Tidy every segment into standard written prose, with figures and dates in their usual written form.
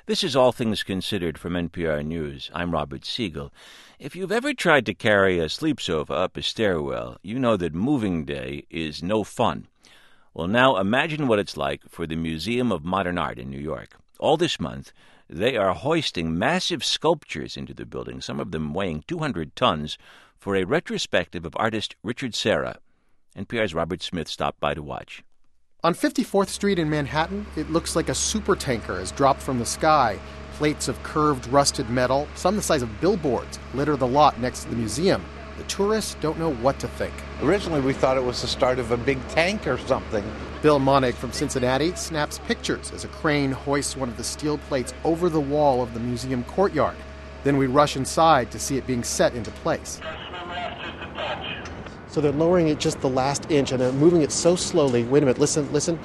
This is All Things Considered from NPR News. I'm Robert Siegel. If you've ever tried to carry a sleep sofa up a stairwell, you know that moving day is no fun. Well, now imagine what it's like for the Museum of Modern Art in New York. All this month, they are hoisting massive sculptures into the building, some of them weighing 200 tons, for a retrospective of artist Richard Serra. NPR's Robert Smith stopped by to watch. On 54th Street in Manhattan, it looks like a supertanker has dropped from the sky. Plates of curved, rusted metal, some the size of billboards, litter the lot next to the museum. The tourists don't know what to think. Originally, we thought it was the start of a big tank or something. Bill Monig from Cincinnati snaps pictures as a crane hoists one of the steel plates over the wall of the museum courtyard. Then we rush inside to see it being set into place. So they're lowering it just the last inch, and they're moving it so slowly. Wait a minute, listen.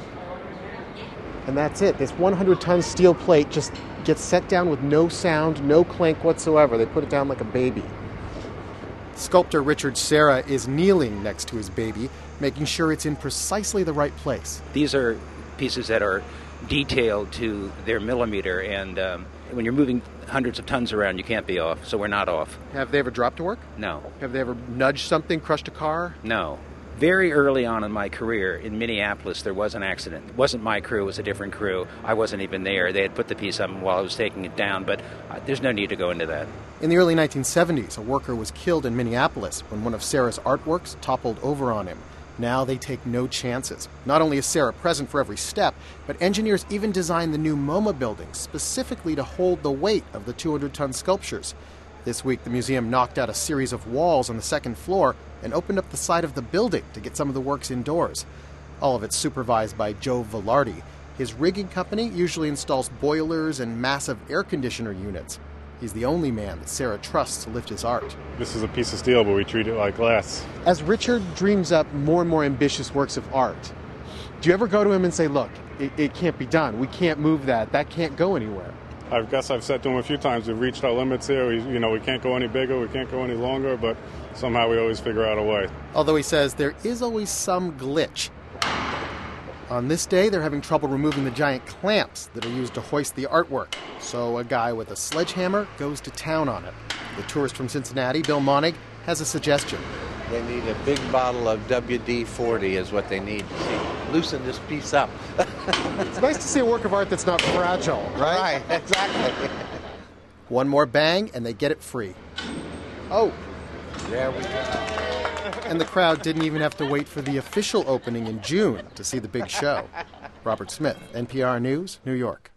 And that's it. This 100-ton steel plate just gets set down with no sound, no clank whatsoever. They put it down like a baby. Sculptor Richard Serra is kneeling next to his baby, making sure it's in precisely the right place. These are pieces that are detailed to their millimeter, and when you're moving hundreds of tons around, you can't be off, so we're not off. Have they ever dropped to work? No. Have they ever nudged something, crushed a car? No. Very early on in my career in Minneapolis, there was an accident. It wasn't my crew, it was a different crew. I wasn't even there. They had put the piece up while I was taking it down, but there's no need to go into that. In the early 1970s, a worker was killed in Minneapolis when one of Serra's artworks toppled over on him. Now they take no chances. Not only is Serra present for every step, but engineers even designed the new MoMA building specifically to hold the weight of the 200-ton sculptures. This week, the museum knocked out a series of walls on the second floor and opened up the side of the building to get some of the works indoors. All of it supervised by Joe Velarde. His rigging company usually installs boilers and massive air conditioner units. He's the only man that Serra trusts to lift his art. This is a piece of steel, but we treat it like glass. As Richard dreams up more and more ambitious works of art, do you ever go to him and say, look, it can't be done. We can't move that. That can't go anywhere. I guess I've said to him a few times, we've reached our limits here. We can't go any bigger, we can't go any longer, but somehow we always figure out a way. Although he says there is always some glitch. On this day, they're having trouble removing the giant clamps that are used to hoist the artwork. So a guy with a sledgehammer goes to town on it. The tourist from Cincinnati, Bill Monig, has a suggestion. They need a big bottle of WD-40 is what they need to loosen this piece up. It's nice to see a work of art that's not fragile, right? Right, exactly. One more bang, and they get it free. Oh. There we go. And the crowd didn't even have to wait for the official opening in June to see the big show. Robert Smith, NPR News, New York.